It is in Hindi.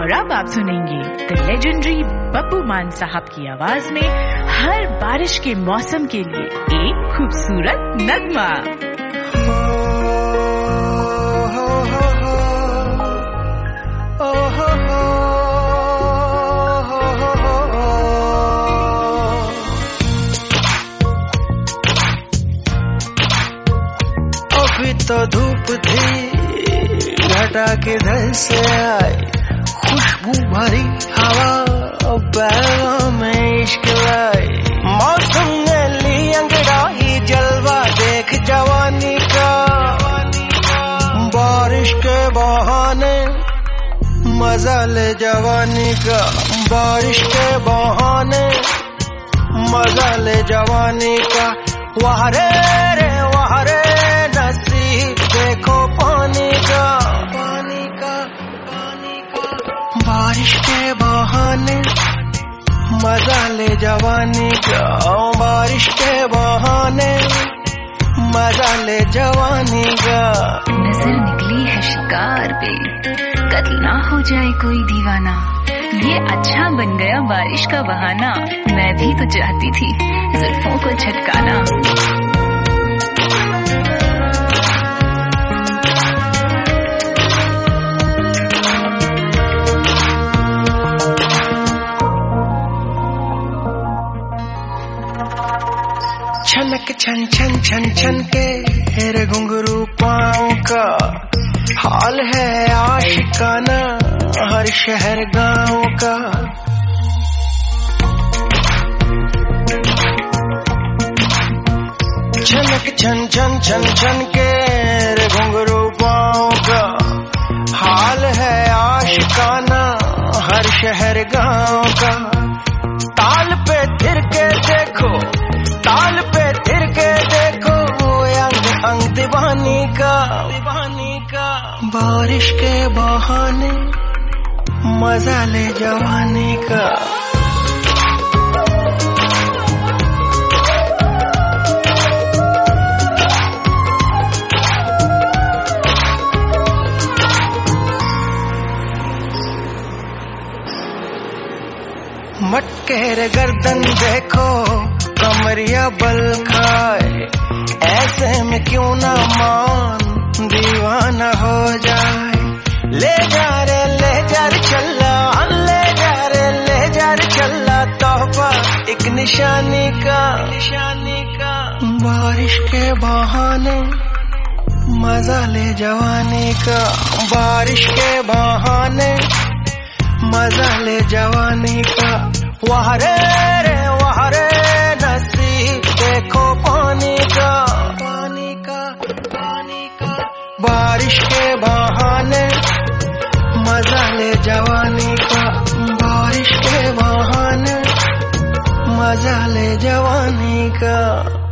और अब आप सुनेंगे द लेजेंडरी बप्पू मान साहब की आवाज में हर बारिश के मौसम के लिए एक खूबसूरत नगमा। अभी तो धूप थी, घटा किधर से आई, खुशबू भरी हवा बैलों में इश्क लाई। मौसम ने ली अंगड़ाई, जलवा देख जवानी का, बारिश के बहाने मजा ले जवानी का, बारिश के बहाने मजा ले जवानी का। वहरे रे वहरे नसीब देखो पानी का, पानी का, पानी का। बारिश के बहाने मजा ले जवानी का, बारिश के बहाने मजा ले जवानी का। नजर निकली है शिकार पे, कत्ल ना हो जाए कोई दीवाना, ये अच्छा बन गया बारिश का बहाना। मैं भी तो चाहती थी जुल्फों को झटकाना। छनक छन छन छन छन के हेरे घुंघरू पाँव का, हाल है आशिकाना हर शहर गाँव का। छनक छन छन छन छन के हेरे घुंघरू पाँव का, हाल है आशिकाना हर शहर गाँव का। ताल पे थिर के देखो, ताल पे थिर के देखो, अंग अंग दीवानी का, दीवानी का। बारिश के बहाने मजा ले जवानी का। मटकेर गर्दन देखो, कमरिया बल खाए, ऐसे में क्यों ना मान दीवाना हो जाए। ले जा रे चल्ला, ले जा रे चल्ला, तोहफा एक निशानी का, निशानी का। बारिश के बहाने मजा ले जवानी का, बारिश के बहाने मजा ले जवानी का। वहरे रे वहरे नसीब देखो पानी का, पानी का, पानी का। बारिश के बहाने मजा ले जवानी का, बारिश के बहाने मजा ले जवानी का।